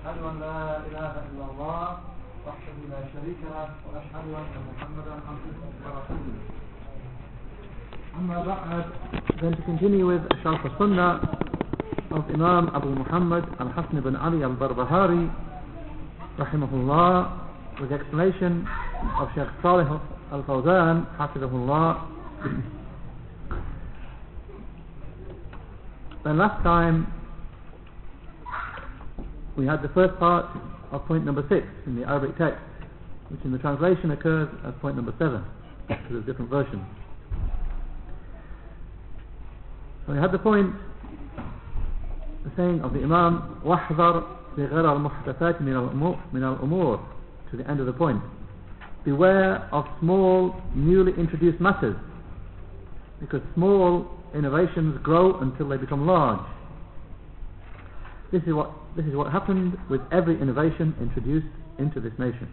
أشهد أن لا إله إلا الله وحده لا شريك له وأشهد أن محمدا عبده ورسوله. أما بعد, then to continue with Sharh al-Sunnah of Imam Abu Muhammad al-Hasan ibn Ali al-Barbahari rahimahullah, with the explanation of Shaykh Salih al-Fawzan hafidhahullah. Then last time we had the first part of point number 6 in the Arabic text, which in the translation occurs as point number 7 because of different versions. So we had the point, the saying of the Imam, وَاحْذَرْ بِغَيْرِ الْمُحْدَثَاتِ مِنَ الْأُمُورِ, to the end of the point. Beware of small, newly introduced matters, because small innovations grow until they become large. This is what happened with every innovation introduced into this nation.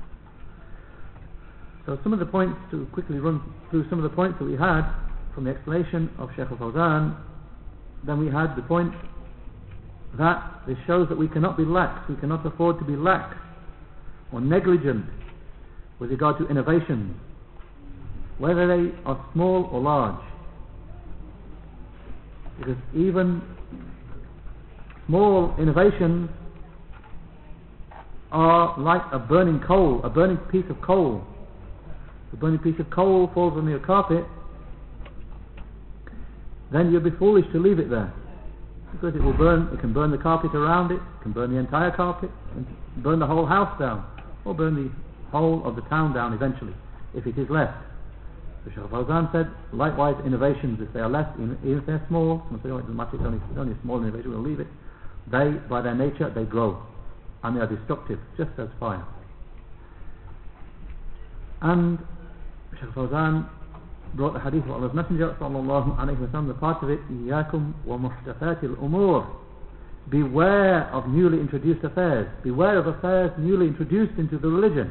So some of the points, to quickly run through some of the points that we had from the explanation of Shaykh al-Fawzan. Then we had the point that this shows that we cannot be lax, we cannot afford to be lax or negligent with regard to innovations, whether they are small or large, because even small innovations are like a burning coal, a burning piece of coal. The burning piece of coal falls on your carpet, then you'll be foolish to leave it there, because it will burn. It can burn the carpet around it, it can burn the entire carpet, and burn the whole house down, or burn the whole of the town down eventually, if it is left. So Shaykh al-Fawzan said, likewise innovations, if they are left, even if they're small, some say, oh, it doesn't matter, it's only a small innovation, we'll leave it. They, by their nature, they grow, and they are destructive, just as fire. And Shaykh al-Fawzan brought the hadith of Allah's Messenger sallallahu alayhi wa sallam, the part of it, إِيَّاكُمْ وَمُحْدَثَاتِ الْأُمُورِ, beware of newly introduced affairs, beware of affairs newly introduced into the religion.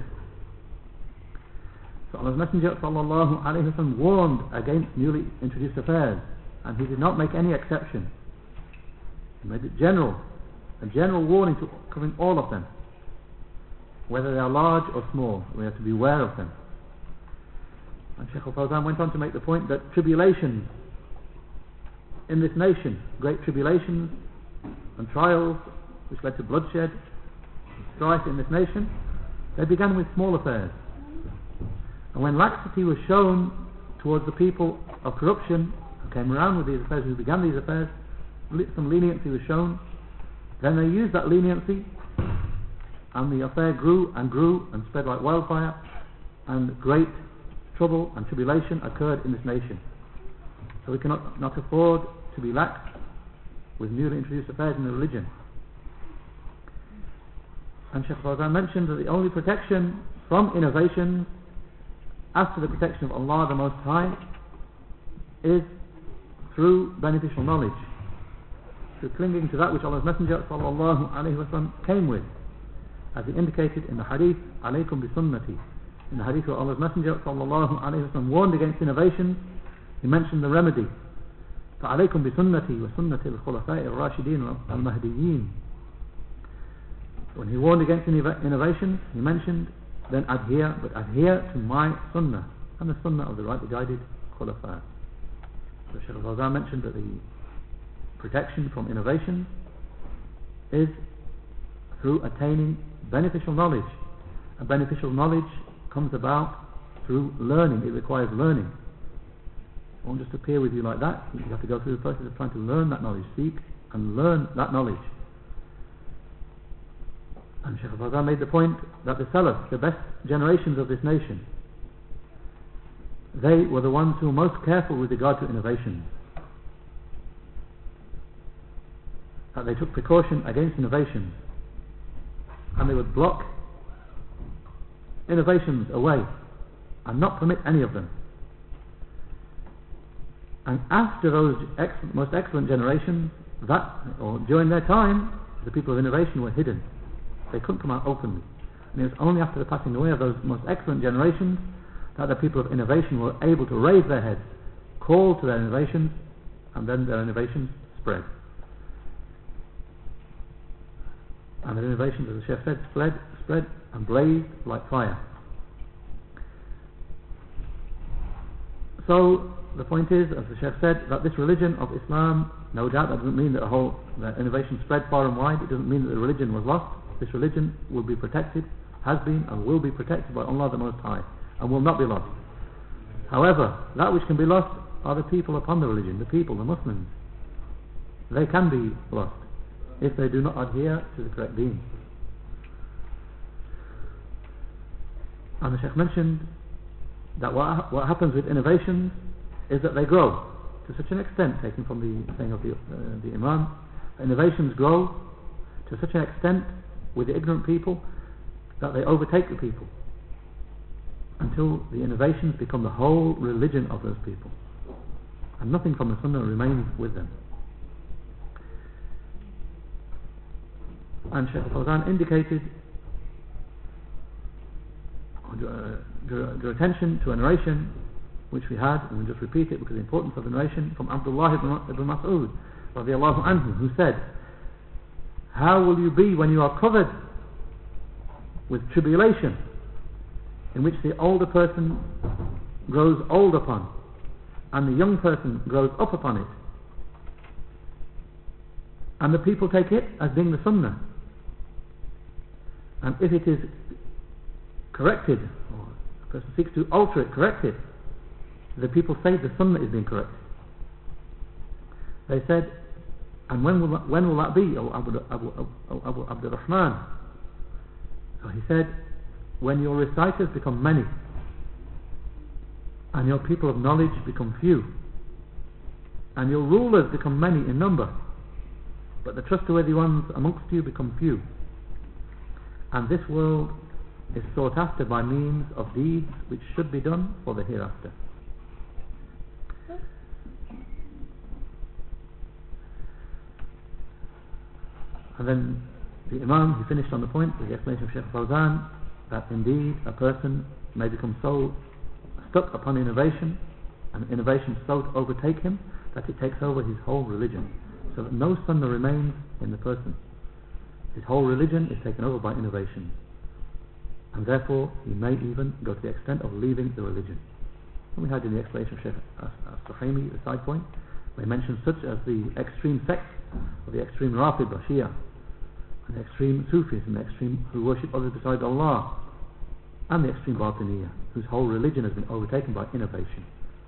So Allah's Messenger sallallahu alayhi wa sallam warned against newly introduced affairs, and he did not make any exception. He made it general, a general warning to covering all of them, whether they are large or small. We have to be aware of them. And Shaykh al-Fawzan went on to make the point that tribulations in this nation, great tribulations and trials which led to bloodshed and strife in this nation, they began with small affairs. And when laxity was shown towards the people of corruption who came around with these affairs, who began these affairs, some leniency was shown, then they used that leniency, and the affair grew and spread like wildfire, and great trouble and tribulation occurred in this nation. So we cannot not afford to be lax with newly introduced affairs in the religion. And Shaykh Fawzan mentioned that the only protection from innovation, as to the protection of Allah the Most High, is through beneficial knowledge, through clinging to that which Allah's Messenger sallallahu alayhi wa sallam came with, as he indicated in the hadith, alaykum bi sunnati. In the hadith where Allah's Messenger sallallahu alayhi wa sallam warned against innovations, he mentioned the remedy, فَعَلَيْكُمْ بِسُنَّتِي وَسُنَّةِ الْخُلَفَاءِ الرَّاشِدِينَ الْمَهْدِيِّينَ. When he warned against innovations, he mentioned, then adhere to my sunnah, and the sunnah of the rightly guided khulafa. So Shaykh al-Fawzan mentioned that the protection from innovation is through attaining beneficial knowledge, and beneficial knowledge comes about through learning. It requires learning. It won't just appear with you like that. You have to go through the process of trying to learn that knowledge, seek and learn that knowledge. And Shaykh al-Fawzan made the point that the Salaf, the best generations of this nation, they were the ones who were most careful with regard to innovations. That they took precaution against innovations, and they would block innovations away and not permit any of them. And after those most excellent generations, or during their time, the people of innovation were hidden. They couldn't come out openly. And it was only after the passing away of those most excellent generations that the people of innovation were able to raise their heads, call to their innovations, and then their innovations spread. And their innovations, as the Sheikh said, spread and blazed like fire. So the point is, as the Sheikh said, that this religion of Islam, no doubt that doesn't mean that the innovation spread far and wide. It doesn't mean that the religion was lost. This religion will be protected, has been and will be protected by Allah the Most High, and will not be lost. However, that which can be lost are the people upon the religion, the people, the Muslims. They can be lost if they do not adhere to the correct deen. And the Shaykh mentioned that what happens with innovations is that they grow to such an extent, taken from the saying of the Imam, innovations grow to such an extent with the ignorant people that they overtake the people until the innovations become the whole religion of those people, and nothing from the Sunnah remains with them. And Shaykh Fawzan indicated, drew attention to a narration which we had, and we'll just repeat it because of the importance of the narration, from Abdullah ibn Mas'ud radiyallahu anhu, who said, how will you be when you are covered with tribulation, in which the older person grows old upon and the young person grows up upon it, and the people take it as being the Sunnah, and if it is corrected, or a person seeks to alter it, correct it, the people say the Sunnah is being corrected. They said, and when will that be, O Abu Abdul Rahman? So he said, when your reciters become many and your people of knowledge become few and your rulers become many in number, but the trustworthy ones amongst you become few, and this world is sought after by means of deeds which should be done for the hereafter. And then the Imam, he finished on the point with the explanation of Shaykh Fawzan, that indeed a person may become so stuck upon innovation, and innovation so to overtake him, that it takes over his whole religion, so that no Sunnah remains in the person. His whole religion is taken over by innovation, and therefore he may even go to the extent of leaving the religion. And we had in the explanation of Shaykh As-Suhaimi, the side point, we mentioned such as the extreme sects, or the extreme Rafid or Shia, and the extreme Sufis, and the extreme who worship others besides Allah, and the extreme Batiniyah, whose whole religion has been overtaken by innovation.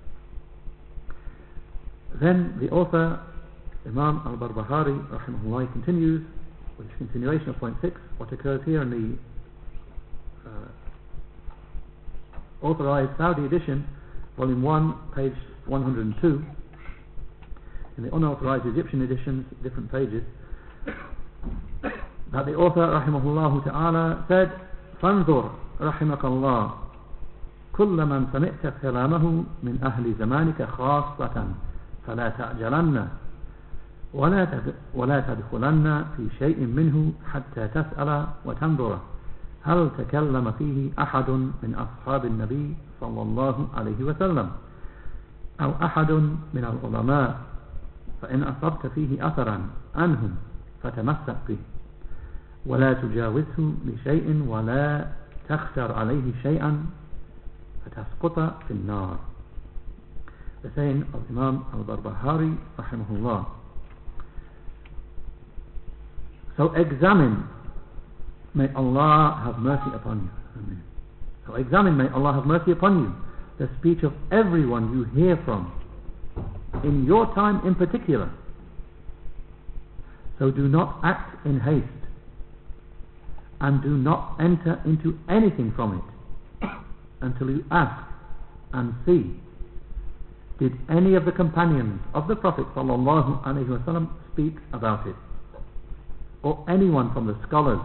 Then the author, Imam al-Barbahari rahimahullah, continues with his continuation of point 6, what occurs here in the authorized Saudi edition, volume 1, page 102. In the unauthorized Egyptian editions, different pages, that the author rahimahullah ta'ala said, فانظر رحمك الله كل من سمعت كلامه من أهل زمانك خاصة فلا تعجلن ولا تدخلن في شيء منه حتى تسأل وتنظر هل تكلم فيه أحد من أصحاب النبي صلى الله عليه وسلم أو أحد من العلماء، فإن أصبت فيه أثرا عنهم فتمسك به ولا تجاوزه بشيء ولا تختر عليه شيئا فتسقط في النار. The saying of Imam al-Barbahari rahimahullah. So examine, may Allah have mercy upon you. Amen. So examine, may Allah have mercy upon you, the speech of everyone you hear from, in your time in particular. So do not act in haste, and do not enter into anything from it until you ask and see, did any of the companions of the Prophet ﷺ speak about it, or anyone from the scholars?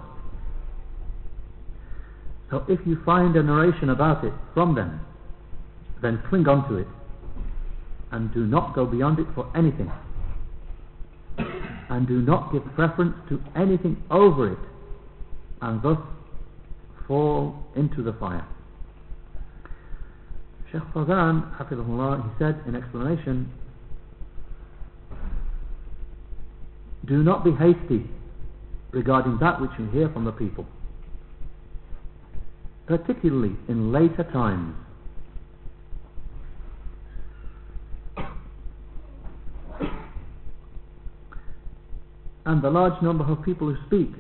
So if you find a narration about it from them, then cling on to it and do not go beyond it for anything, and do not give preference to anything over it, and thus fall into the fire. Shaykh Fawzan, hafidhahullah, he said in explanation, do not be hasty regarding that which you hear from the people, particularly in later times. And the large number of people who speak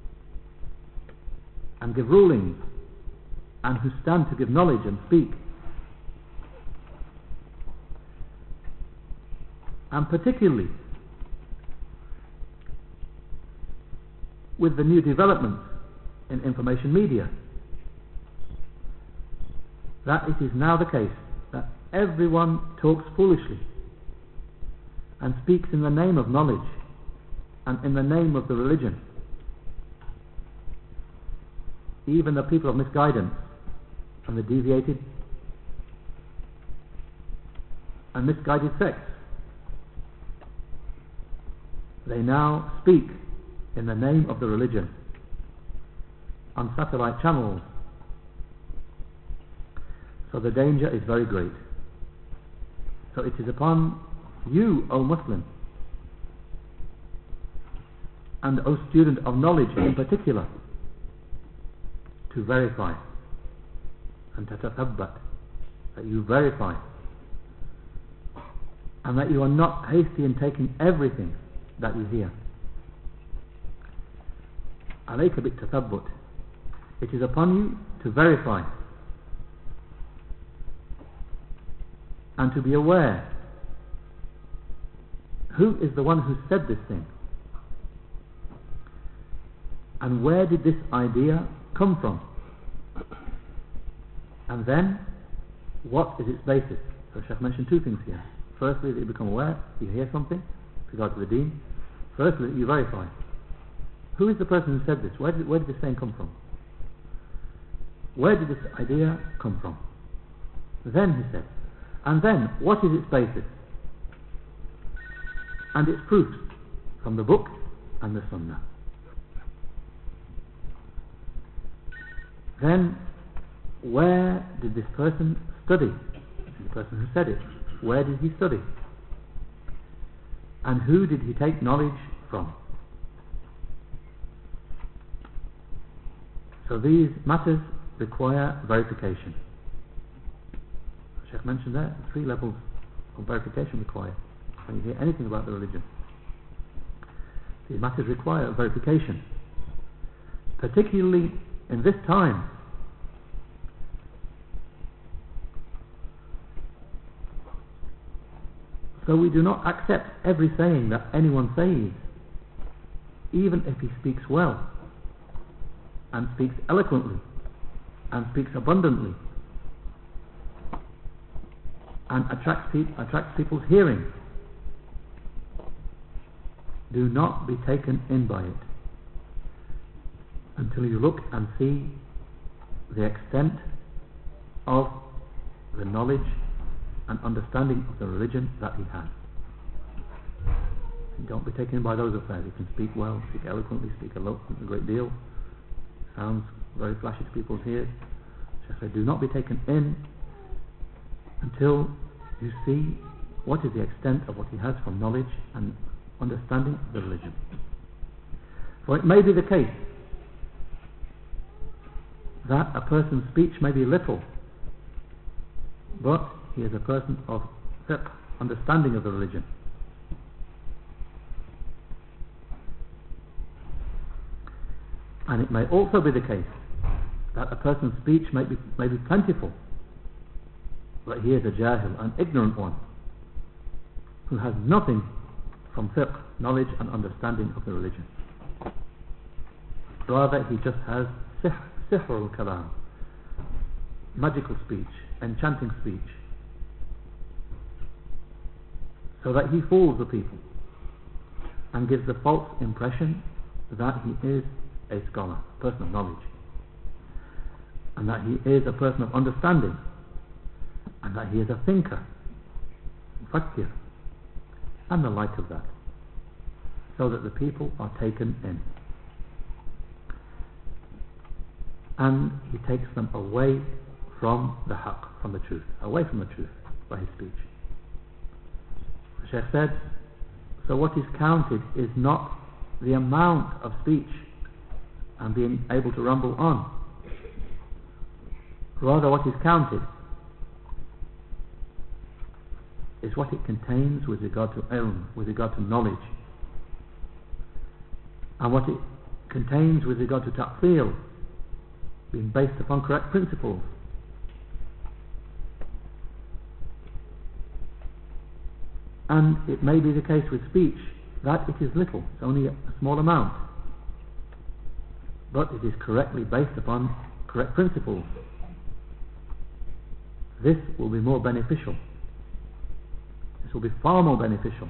and give rulings and who stand to give knowledge and speak, and particularly with the new developments in information media, that it is now the case that everyone talks foolishly and speaks in the name of knowledge and in the name of the religion. Even the people of misguidance and the deviated and misguided sects, they now speak in the name of the religion on satellite channels. So the danger is very great. So it is upon you, O Muslim, and O student of knowledge in particular, to verify and tatathabbat, that you verify, and that you are not hasty in taking everything that you hear. Alayka bit-tathabbut. It is upon you to verify and to be aware who is the one who said this thing, and where did this idea come from, and then what is its basis. So Shaykh mentioned two things here. Firstly, that you become aware, you hear something with regard to the deen. Firstly, you verify. Who is the person who said this? Where did this saying come from? Where did this idea come from? Then he said, and then what is its basis and its proofs from the book and the sunnah. Then where did this person study? The person who said it, where did he study? And who did he take knowledge from? So these matters require verification. Sheikh mentioned there 3 levels of verification required when you hear anything about the religion. These matters require verification, particularly in this time. So we do not accept every saying that anyone says, even if he speaks well and speaks eloquently and speaks abundantly and attracts people's hearing. Do not be taken in by it until you look and see the extent of the knowledge and understanding of the religion that he has. Don't be taken by those affairs. He can speak well, speak eloquently, speak a great deal, sounds very flashy to people's ears. Shaykh said, do not be taken in until you see what is the extent of what he has from knowledge and understanding of the religion. For it may be the case that a person's speech may be little, but he is a person of fiqh, understanding of the religion. And it may also be the case that a person's speech may be plentiful, but he is a jahil, an ignorant one, who has nothing from fiqh, knowledge and understanding of the religion. Rather, he just has sihr al-kalam, magical speech, enchanting speech, so that he fools the people and gives the false impression that he is a scholar, a person of knowledge, and that he is a person of understanding, and that he is a thinker, mufakkir, and the like of that, so that the people are taken in. And he takes them away from the haqq, from the truth, away from the truth by his speech. The Shaykh said, so what is counted is not the amount of speech and being able to ramble on. Rather, what is counted is what it contains with regard to ilm, with regard to knowledge, and what it contains with regard to ta'fil, being based upon correct principles. And it may be the case with speech that it is little, it's only a small amount, but it is correctly based upon correct principles. This will be more beneficial. This will be far more beneficial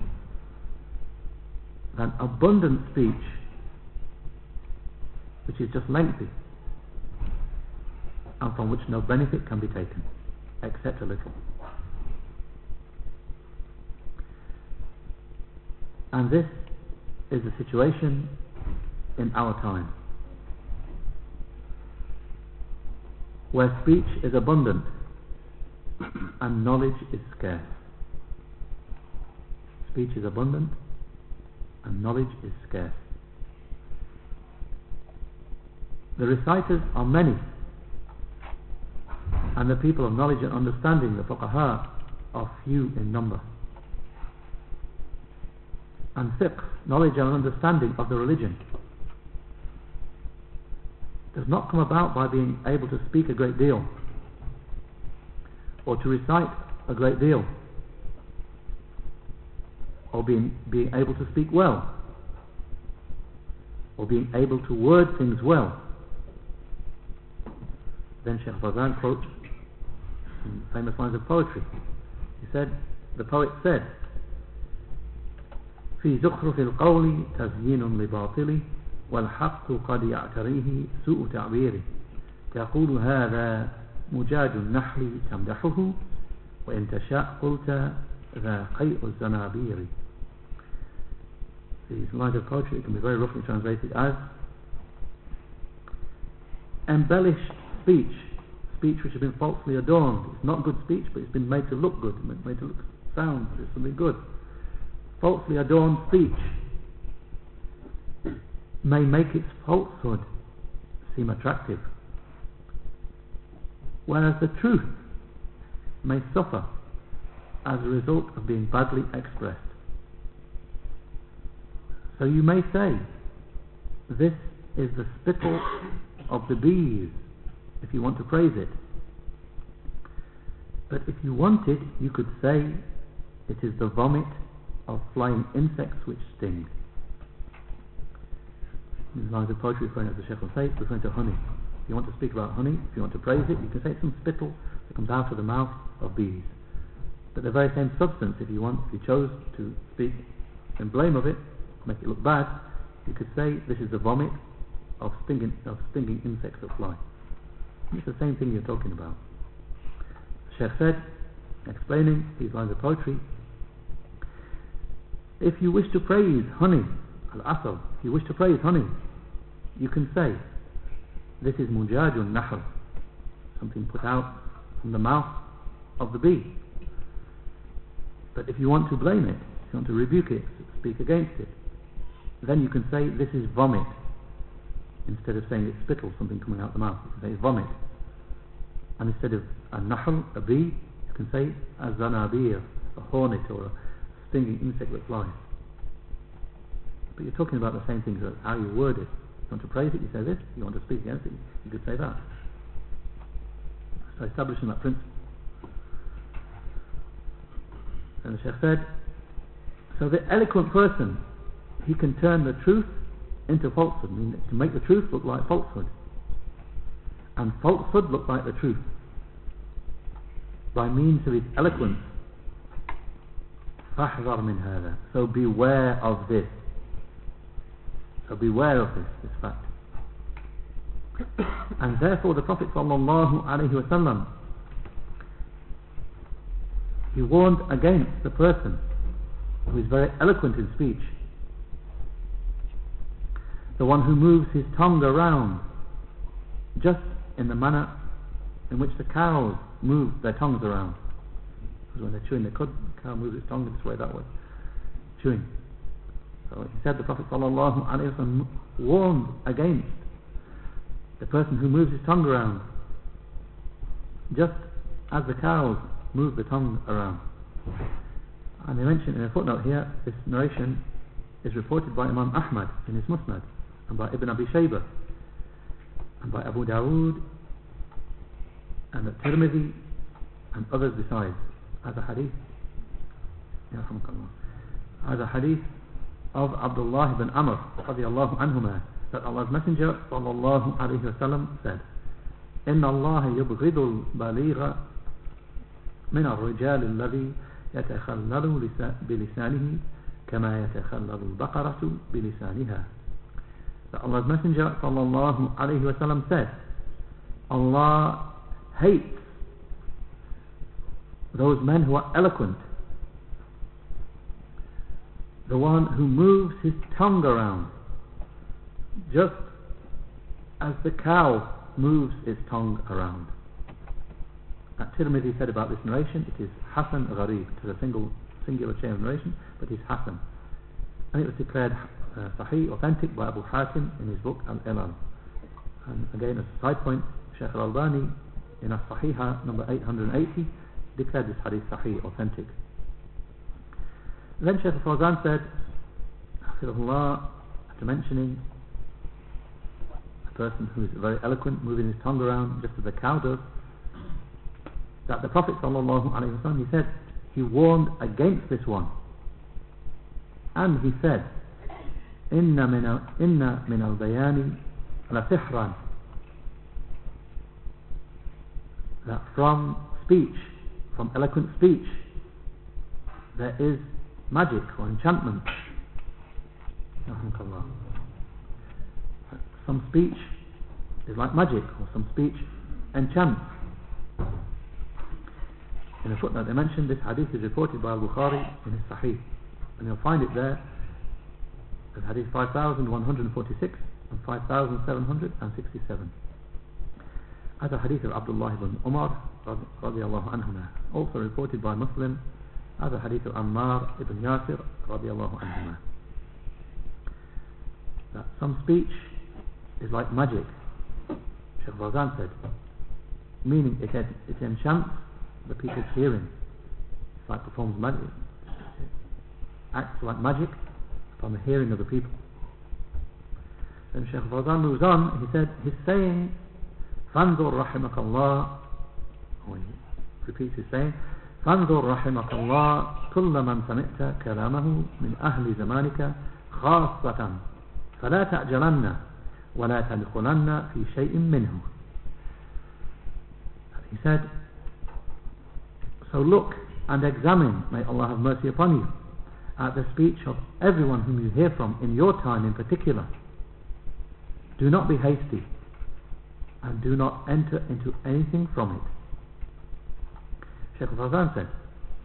than abundant speech, which is just lengthy and from which no benefit can be taken except a little. And this is the situation in our time, where speech is abundant and knowledge is scarce. Speech is abundant and knowledge is scarce. The reciters are many, and the people of knowledge and understanding, the fuqaha, are few in number. And fiqh, knowledge and understanding of the religion, does not come about by being able to speak a great deal or to recite a great deal or being able to speak well or being able to word things well. Then Shaykh Fawzan quotes some famous lines of poetry. He said, the poet said, في زخرف القول تزيين لباطل والحق قد يعتريه سوء تعبيره تقول هذا مجاج النحل تمدحه وإن تشاء قلت ذا قيء الزنابير. These lines of poetry can be very roughly translated as embellished speech, speech which has been falsely adorned. It's not good speech, but it's been made to look good, made to look sound, it's something good. Falsely adorned speech may make its falsehood seem attractive, whereas the truth may suffer as a result of being badly expressed. So you may say, this is the spittle of the bees, if you want to praise it. But if you wanted, you could say, it is the vomit of flying insects which sting. These lines of poetry referring, as the Sheikh will say, referring to honey. If you want to speak about honey, if you want to praise it, you can say it's some spittle that comes out of the mouth of bees. But the very same substance, if you chose to speak in blame of it, make it look bad, you could say this is the vomit of stinging insects that fly. It's the same thing you're talking about. The Sheikh said, explaining these lines of poetry, if you wish to praise honey, al-asal, if you wish to praise honey, you can say, this is mujajun nahl, something put out from the mouth of the bee. But if you want to blame it, if you want to rebuke it, speak against it, then you can say, this is vomit. Instead of saying it's spittle, something coming out the mouth, you can say it's vomit. And instead of a nahl, a bee, you can say a zanabir, a hornet or a stinging insect that flies. But you're talking about the same thing, so how you word it. You want to praise it, you say this. You want to speak against it, you could say that. So establishing that principle. And the Sheikh said, so the eloquent person, he can turn the truth into falsehood. I mean, to make the truth look like falsehood, and falsehood look like the truth, by means of his eloquence. فاحذر من هذا. So beware of this. So beware of this fact. And therefore the Prophet ﷺ, he warned against the person who is very eloquent in speech, the one who moves his tongue around just in the manner in which the cows move their tongues around. Because when they're chewing the cud, the cow moves its tongue this way, that way, chewing. So he said the Prophet ﷺ warned against the person who moves his tongue around, just as the cows move the tongue around. And they mention in a footnote here, this narration is reported by Imam Ahmad in his Musnad, and by Ibn Abi Shaybah, and by Abu Dawood, and At-Tirmidhi, and others besides, as a hadith of Abdullah ibn Amr radiyallahu anhuma, that Allah's Messenger sallallahu alayhi wa sallam said, إن الله يبغض البليغ من الرجال الذي يتخلل بلسانه كما يتخلل البقرة بلسانها. That Allah's Messenger sallallahu alayhi wa sallam said, Allah hates those men who are eloquent, the one who moves his tongue around just as the cow moves its tongue around. At-Tirmidhi said about this narration, it is Hasan Gharib. It is a singular chain of narration, but it is Hasan, and it was declared Sahih, authentic, by Abu Hatim in his book Al-Ilal. And again, as a side point, Shaykh Al-Albani in As-Sahiha number 880 declared this hadith Sahih, authentic. Then Shaykh Al-Fawzan said, Hafidhullah, after mentioning a person who is very eloquent, moving his tongue around just as a cow does, that the Prophet ﷺ, he said, he warned against this one, and he said, Inna min al-bayani la sihran, that from speech, from eloquent speech, there is magic or enchantment. Some speech is like magic, or some speech enchants. In a footnote they mentioned this hadith is reported by Al-Bukhari in his Sahih, and you'll find it there as hadith 5146 and 5767, as a hadith of Abdullah ibn Umar radiyallahu anhuma, also reported by Muslim as a hadith of Ammar ibn Yasir radiyallahu anhuma, that some speech is like magic. Shaykh Fawzan said, meaning it enchants the people's hearing. It's like performs magic, it acts like magic upon the hearing of the people. Then Shaykh Fawzan moves on. He said, his saying, فانظر رحمك الله, or he repeats his saying, فانظر رحمك الله كل من سمعت كلامه من أهل زمانك خاصة فلا تأجلن ولا تدخلن في شيء منه. He said, so look and examine, may Allah have mercy upon you, at the speech of everyone whom you hear from in your time in particular. Do not be hasty, and do not enter into anything from it. Shaykh Al-Fawzan said,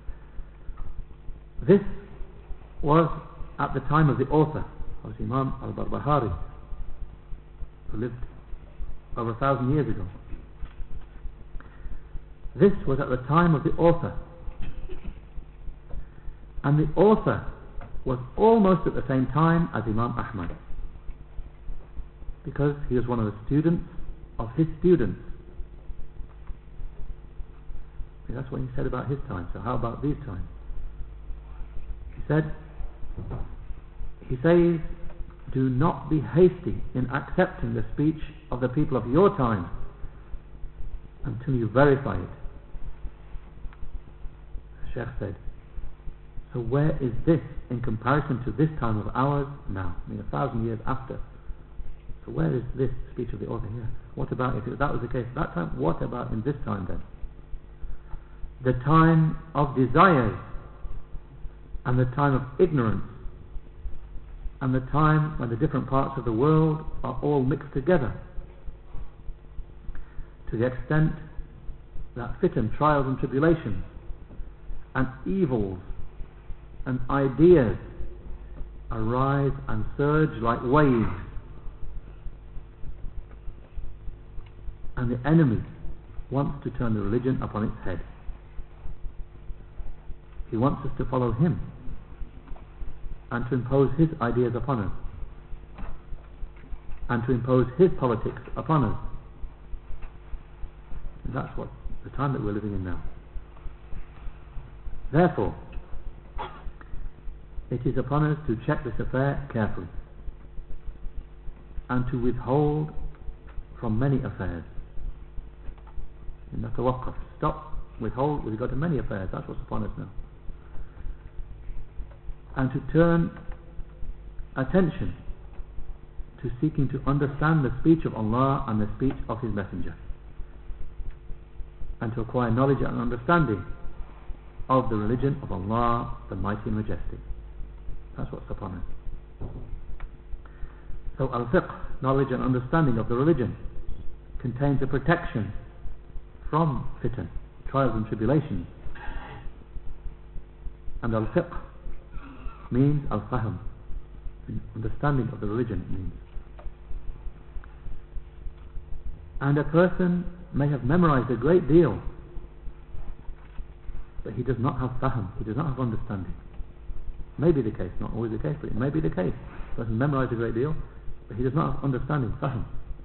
this was at the time of the author, of Imam Al-Barbahari, who lived over 1,000 years ago. This was at the time of the author, and the author was almost at the same time as Imam Ahmad, because he was one of the students of his students. That's what he said about his time. So how about these times? He says, do not be hasty in accepting the speech of the people of your time until you verify it. The Sheikh said, so where is this in comparison to this time of ours now? 1,000 years after. So where is this speech of the author here? What about, if that was the case at that time, what about in this time then? The time of desires, and the time of ignorance, and the time when the different parts of the world are all mixed together, to the extent that fitan, trials and tribulations, and evils and ideas arise and surge like waves, and the enemy wants to turn the religion upon its head. He wants us to follow him. and to impose his ideas upon us, and to impose his politics upon us. And that's what the time that we're living in now. Therefore, it is upon us to check this affair carefully and to withhold from many affairs. Natawakaf, stop, withhold with regard to many affairs. That's what's upon us now. And to turn attention to seeking to understand the speech of Allah and the speech of His Messenger, and to acquire knowledge and understanding of the religion of Allah, the Mighty and Majestic. That's what's upon us. So al-fiqh, knowledge and understanding of the religion, contains a protection from fitan, trials and tribulations. And al-fiqh means al-fahm, understanding of the religion means. And a person may have memorized a great deal, but he does not have fahm, he does not have understanding. May be the case, not always the case, but it may be the case. A person memorized a great deal, but he does not have understanding, fahm.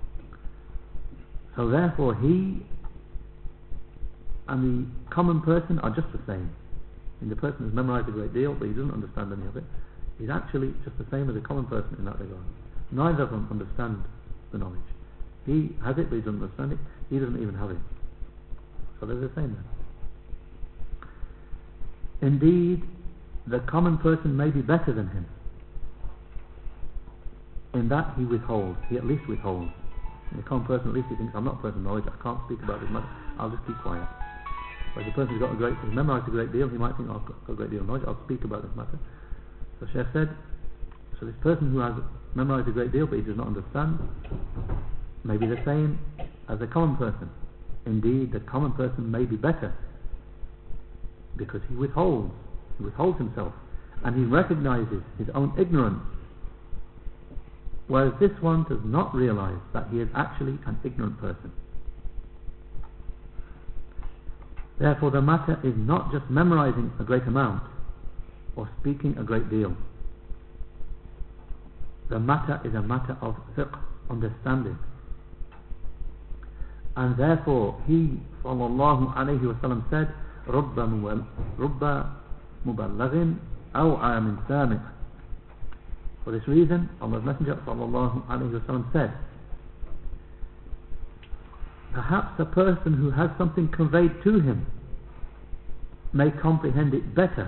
So therefore he and the common person are just the same. And the person has memorized a great deal, but he doesn't understand any of it. He's actually just the same as a common person in that regard. Neither of them understand the knowledge. He has it, but he doesn't understand it. He doesn't even have it. So they're the same then. Indeed, the common person may be better than him, in that he withholds, he at least withholds. And the common person, at least he thinks, I'm not a person of knowledge, I can't speak about this matter, I'll just keep quiet. Whereas the person who's memorized a great deal, he might think, oh, I've got a great deal of knowledge, I'll speak about this matter. So Shaykh said, so this person who has memorized a great deal but he does not understand may be the same as a common person. Indeed, the common person may be better because he withholds himself, and he recognizes his own ignorance, whereas this one does not realize that he is actually an ignorant person. Therefore the matter is not just memorizing a great amount or speaking a great deal. The matter is a matter of fiqh, understanding. And therefore he sallallahu alayhi wa sallam said, رُبَّ مُبَلَّغٍ أَوْ عَامٍ سَامِعٍ. For this reason, Allah's Messenger sallallahu alayhi wa sallam said, perhaps a person who has something conveyed to him may comprehend it better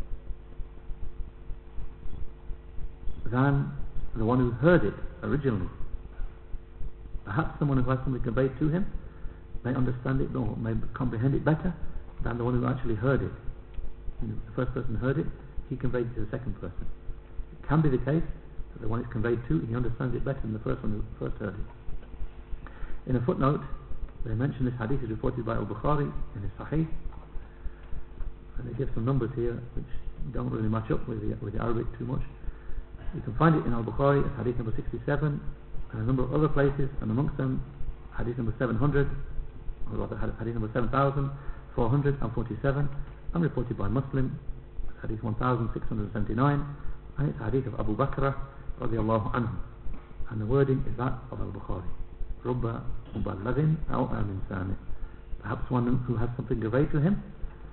than the one who heard it originally. Perhaps someone who has something conveyed to him may understand it or may comprehend it better than the one who actually heard it. And the first person heard it, he conveyed it to the second person. It can be the case that the one it's conveyed to, he understands it better than the first one who first heard it. In a footnote, they mention this hadith is reported by Al-Bukhari in his Sahih, and they give some numbers here which don't really match up with the Arabic too much. You can find it in Al-Bukhari as hadith number 67 and a number of other places, and amongst them hadith number 700, or rather hadith number 7447, and reported by Muslim hadith 1679, and it's hadith of Abu Bakr radiyallahu anhu, and the wording is that of Al-Bukhari. رُبَّ مُبَلَّغٍ أَوْ آمٍ سَامِعٍ. Perhaps one who has something conveyed to him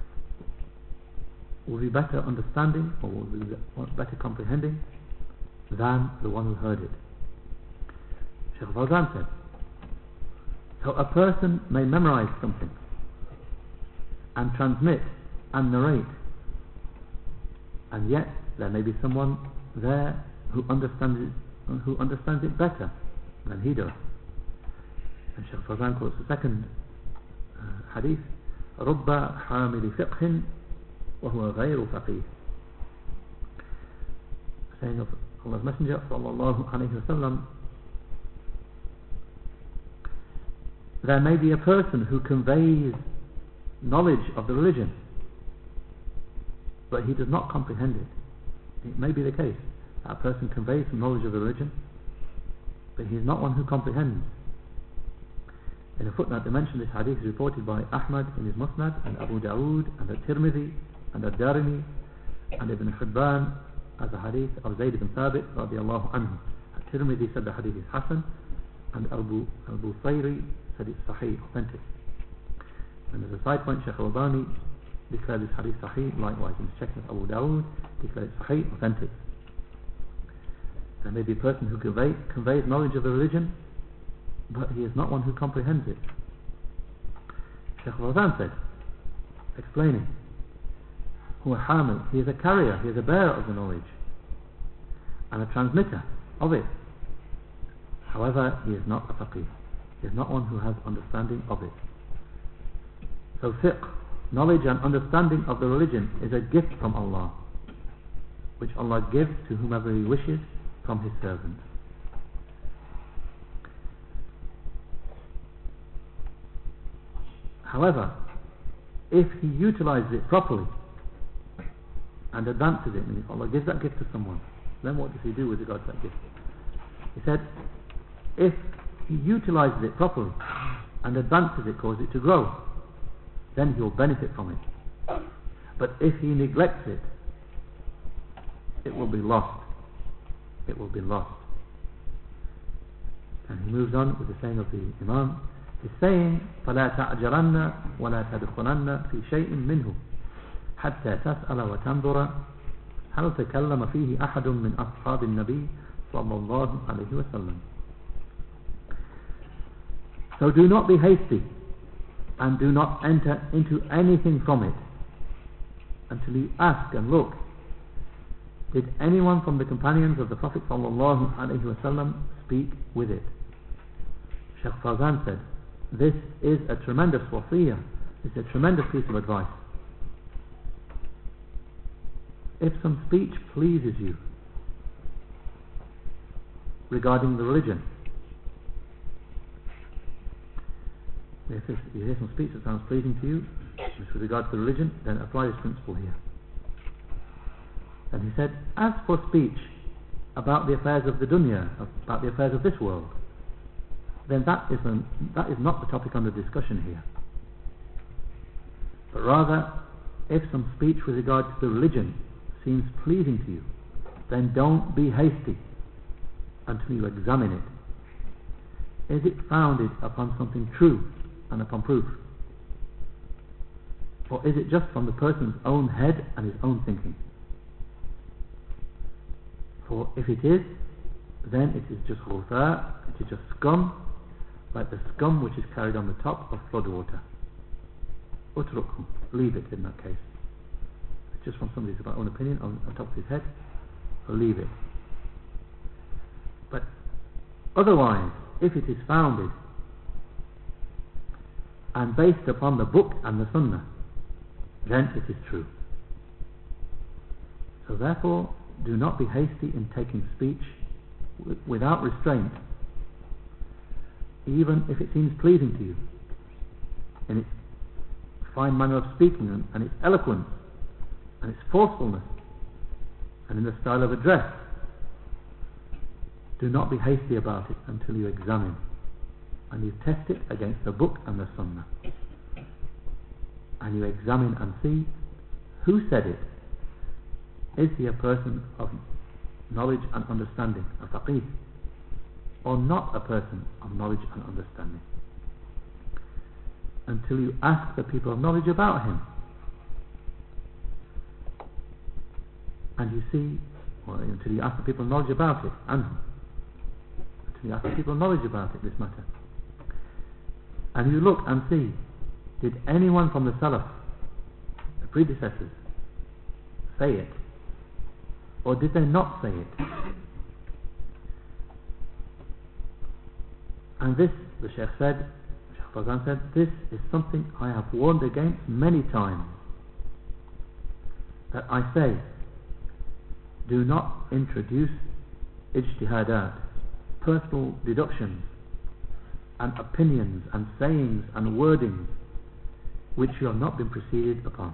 will be better understanding or will be better comprehending than the one who heard it. Shaykh Fawzan said, so a person may memorize something and transmit and narrate, and yet there may be someone there who understands it better than he does. And Shaykh Fawzan quotes the second hadith, رُبَّ حَامِلِ فِقْهٍ وَهُوَ غَيْرُ فَقِيهٍ, saying of Allah's Messenger sallallahu alayhi wa sallam, there may be a person who conveys knowledge of the religion, but he does not comprehend it. It may be the case that a person conveys some knowledge of the religion, but he is not one who comprehends. In a footnote they mention this hadith is reported by Ahmad in his Musnad, and Abu Dawood, and At-Tirmidhi, and Ad-Darimi, and Ibn Hibban, as a hadith of Zayd ibn Thabit radiallahu anhu. At-Tirmidhi said the hadith is Hasan, and Al-Busayri said it's Sahih, authentic. And as a side point, Shaykh al-Albani declared this hadith Sahih, likewise in his checking of Abu Dawud, declared it Sahih, authentic. There may be a person who conveys knowledge of the religion, but he is not one who comprehends it. Shaykh Fawzan said, explaining, huwa hamil, he is a carrier, he is a bearer of the knowledge and a transmitter of it. However, he is not a faqih, he is not one who has understanding of it. So fiqh, knowledge and understanding of the religion, is a gift from Allah, which Allah gives to whomever He wishes from His servants. However, if he utilizes it properly and advances it, meaning if Allah gives that gift to someone, then what does he do with regard to that gift? He said, if he utilizes it properly and advances it, causes it to grow, then he will benefit from it. But if he neglects it, it will be lost. It will be lost. And he moves on with the saying of the Imam. He's saying, فَلَا تَعْجَلَنَّ وَلَا تَدْخُلَنَّ فِي شَيْءٍ مِّنْهُ حَتَّى تَسْأَلَ وَتَنْظُرَ هل تكلم فيه أحد من أصحاب النبي صلى الله عليه وسلم. So do not be hasty and do not enter into anything from it until you ask and look, did anyone from the companions of the Prophet صلى الله عليه وسلم speak with it? Shaykh Fawzan said, this is a tremendous wasiyah, it's a tremendous piece of advice. If some speech pleases you regarding the religion, if you hear some speech that sounds pleasing to you with regard to the religion, then apply this principle here. And he said, as for speech about the affairs of the dunya, about the affairs of this world, then that is not the topic under discussion here. But rather, if some speech with regard to the religion seems pleasing to you, then don't be hasty until you examine it. Is it founded upon something true and upon proof? Or is it just from the person's own head and his own thinking? For if it is, then it is just ghutha, it is just scum, like the scum which is carried on the top of flood water. Utrukhu, leave it in that case. It's just from somebody's own opinion on top of his head, so leave it. But otherwise, if it is founded and based upon the book and the sunnah, then it is true. So therefore, do not be hasty in taking speech without restraint, even if it seems pleasing to you, in its fine manner of speaking and its eloquence and its forcefulness and in the style of address. Do not be hasty about it until you examine and you test it against the book and the sunnah, and you examine and see who said it. Is he a person of knowledge and understanding, a faqih, or not a person of knowledge and understanding? Until you ask the people of knowledge about him, and you see, or until you ask the people of knowledge about it, and until you ask the people of knowledge about it, this matter, and you look and see, did anyone from the Salaf, the predecessors, say it, or did they not say it? And this, the Shaykh said, Shaykh Fawzan said, this is something I have warned against many times. That I say, do not introduce ijtihadat, personal deductions and opinions and sayings and wordings which you have not been preceded upon.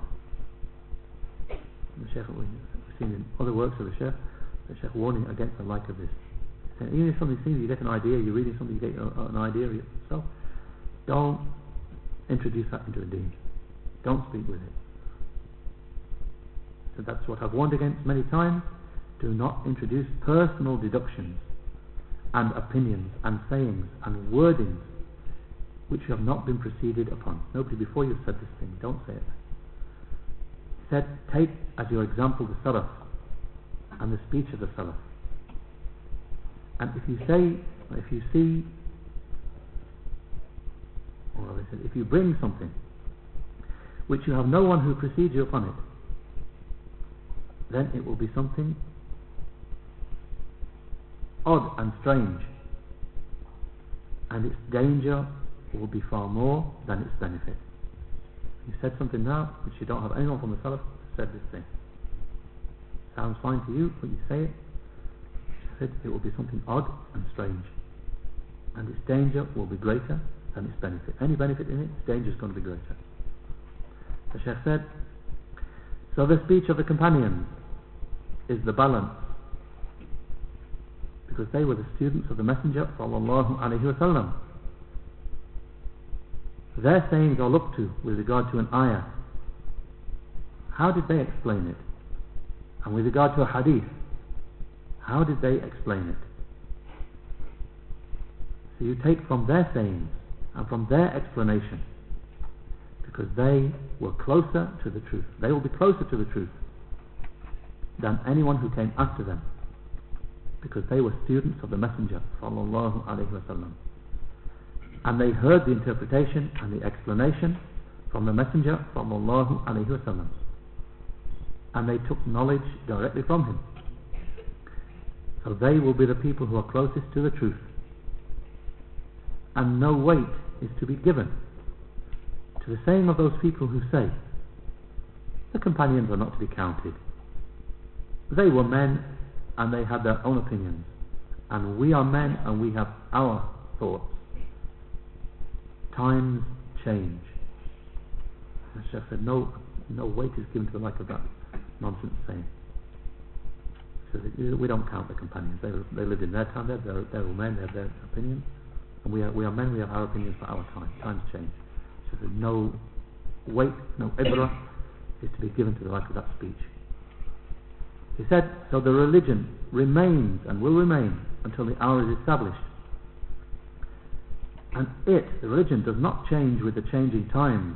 The Shaykh, we've seen in other works of the Shaykh warning against the like of this. Even if something seems, you get an idea, you're reading something, you get an idea yourself, don't introduce that into a deen. Don't speak with it. So that's what I've warned against many times. do not introduce personal deductions and opinions and sayings and wordings which you have not been preceded upon. Nobody before you said this thing, don't say it. He said, take as your example the Salaf and the speech of the Salaf. And if you see, or they said, if you bring something which you have no one who precedes you upon it, then it will be something odd and strange, and its danger will be far more than its benefit. You said something now which you don't have anyone from the Salaf said this thing. Sounds fine to you, but you say it. She said it will be something odd and strange, and its danger will be greater than its benefit. Any benefit in it, its danger is going to be greater. The Shaykh said, so the speech of the companions is the balance, because they were the students of the Messenger sallallahu alaihi wasallam. Their sayings are looked to with regard to an ayah. How did they explain it? And with regard to a hadith, how did they explain it? So you take from their sayings and from their explanation, because they were closer to the truth. They will be closer to the truth than anyone who came after them, because they were students of the Messenger sallallahu alaihi wasallam, and they heard the interpretation and the explanation from the Messenger sallallahu alaihi wasallam, and they took knowledge directly from him. So they will be the people who are closest to the truth, and no weight is to be given to the saying of those people who say the companions are not to be counted. They were men and they had their own opinions, and we are men and we have our thoughts. Times change. The Shaykh said no weight is given to the like of that nonsense saying. So we don't count the companions. They lived in their time. They're all men. They have their opinions, and we are men. We have our opinions for our time. Times change. So no weight, no ibrah is to be given to the like of that speech. He said, so the religion remains and will remain until the hour is established. And the religion, does not change with the changing times.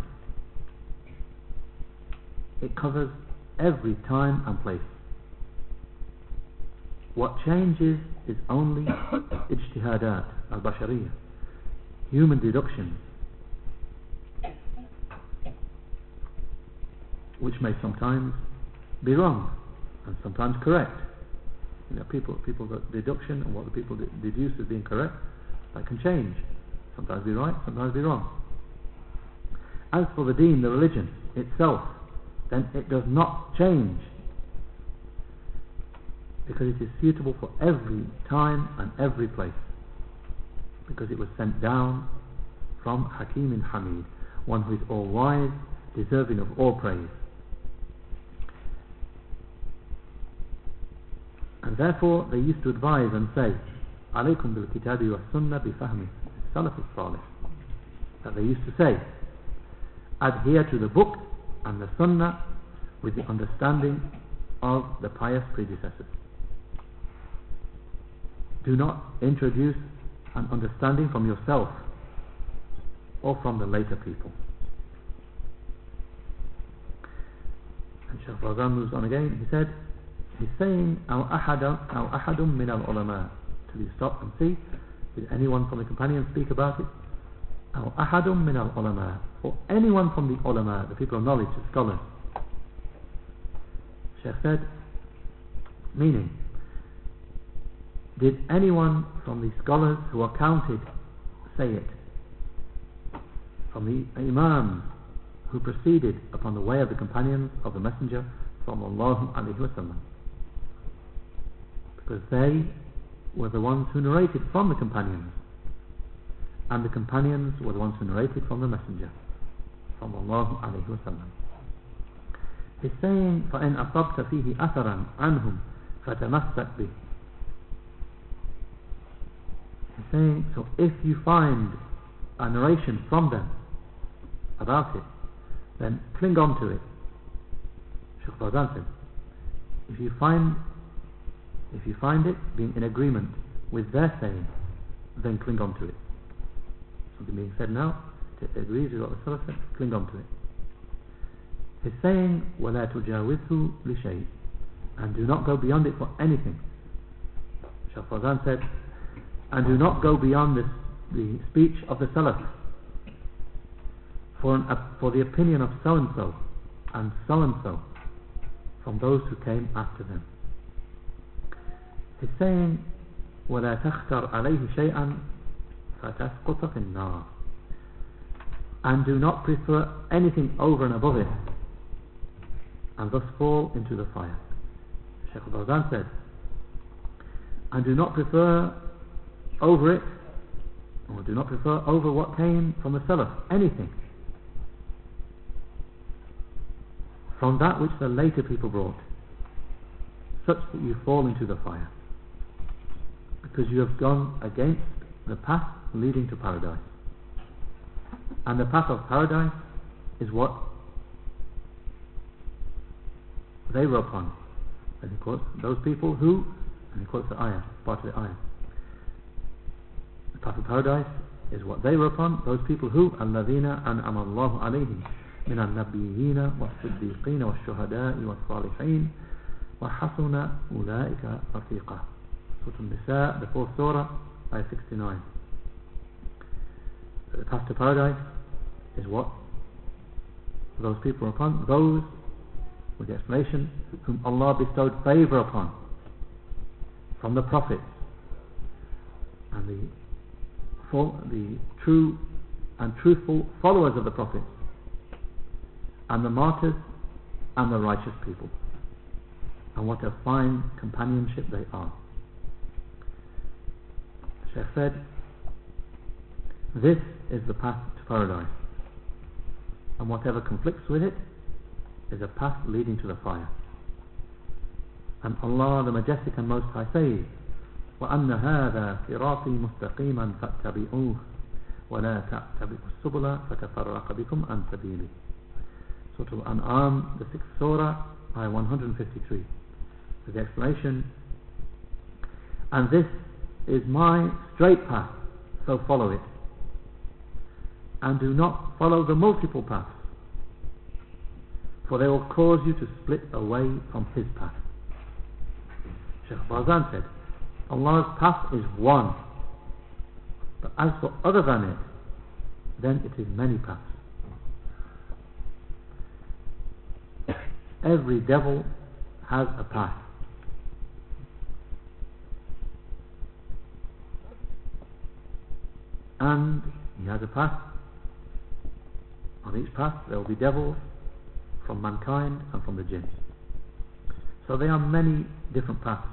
It covers every time and place. What changes is only ijtihadat al-bashariyah, human deductions, which may sometimes be wrong and sometimes correct. People got deduction, and what the people deduce as being correct, that can change. Sometimes be right, sometimes be wrong. As for the deen, the religion itself, then it does not change, because it is suitable for every time and every place, because it was sent down from Hakim Hamid, one who is all wise, deserving of all praise. And therefore they used to advise and say, alaykum bil kitabi wa sunnah bi fahmi salaf al-salih. That they used to say, adhere to the book and the sunnah with the understanding of the pious predecessors. Do not introduce an understanding from yourself or from the later people. And Shaykh Fawzan moves on again. He said, he's saying, أو أحد من العلماء. Till you stop and see, did anyone from the companions speak about it? أو أحد من العلماء. Or anyone from the ulama, the people of knowledge, the scholars. Shaykh said, meaning, did anyone from the scholars who are counted say it? From the imams who proceeded upon the way of the companions of the Messenger sallallahu alaihi wasallam, because they were the ones who narrated from the companions, and the companions were the ones who narrated from the Messenger sallallahu alaihi wasallam. He's saying, فَإِنْ أَصَبْتَ فِيهِ أَثَرًا عَنْهُمْ فَتَمَسَّكْ بِهِ. He's saying, so if you find a narration from them about it, then cling on to it. Shaykh Fawzan said, if you find If you find it being in agreement with their saying, then cling on to it. Something being said now, it agrees with what the Salaf said, cling on to it. He's saying, وَلَا تُجَاوِزْهُ لِشَيْءٍ, and do not go beyond it for anything. Shaykh Fawzan said, and do not go beyond the speech of the Salaf for the opinion of so and so from those who came after them. He's saying, وَلَا تَخْتَرْ عَلَيْهِ شَيْئًا فَتَسْقُطَ فِي النَّارِ, and do not prefer anything over and above it, and thus fall into the fire. Shaykh Fawzan said, and do not prefer over it, or do not prefer over what came from the Salaf, anything from that which the later people brought, such that you fall into the fire, because you have gone against the path leading to paradise. And the path of paradise is what they were upon. And he quotes those people who, and he quotes the ayah, part of the ayah. The path of paradise is what they were upon, those people who, الَّذِينَ أَنْعَمَ اللَّهُ عَلَيْهِمْ من النبيين والصديقين والشهداء والصالحين وحسن أولئك رفيقا. Surah An-Nisa, the 4th surah, ayah 69. The path to paradise is what those people are upon, those, with the explanation, whom Allah bestowed favour upon from the prophets and the true and truthful followers of the prophets, and the martyrs and the righteous people. And what a fine companionship they are. The Shaykh said, this is the path to paradise, and whatever conflicts with it is a path leading to the fire. And Allah the Majestic and Most High says, وَأَنَّ هَذَا صِرَاطِي مُسْتَقِيمًا فَاتَّبِعُوهُ وَلَا تَتَّبِعُوا السُّبُلَ فَتَفَرَّقَ بِكُمْ عَنْ سَبِيلِهِ. Surah Al-An'am, the 6th surah, ayah 153. With the explanation, and this is my straight path, so follow it, and do not follow the multiple paths, for they will cause you to split away from His path. Shaykh Fawzan said, Allah's path is one, but as for other than it, then it is many paths. Every devil has a path. And he has a path. On each path there will be devils from mankind and from the jinns. So there are many different paths,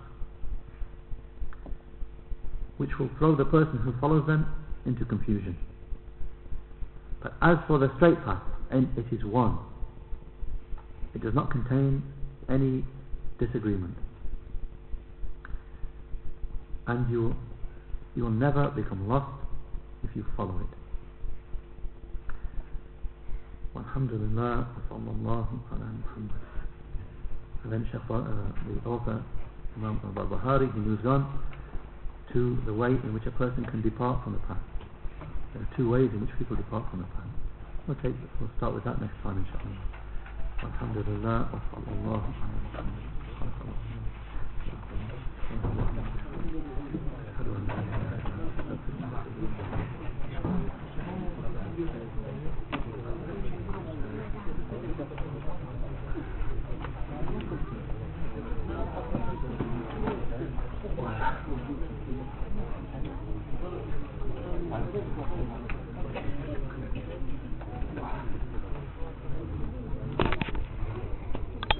which will throw the person who follows them into confusion. But as for the straight path, and it is one. It does not contain any disagreement, and you will never become lost if you follow it. Walhamdulillah, wa sallallahu ala Muhammad. And then the author, Imam al-Barbahari, he moves on to the way in which a person can depart from the path. There are two ways in which people depart from the path. Okay, we'll start with that next time, inshallah. Alhamdulillah, wa sallallahu ala Muhammad.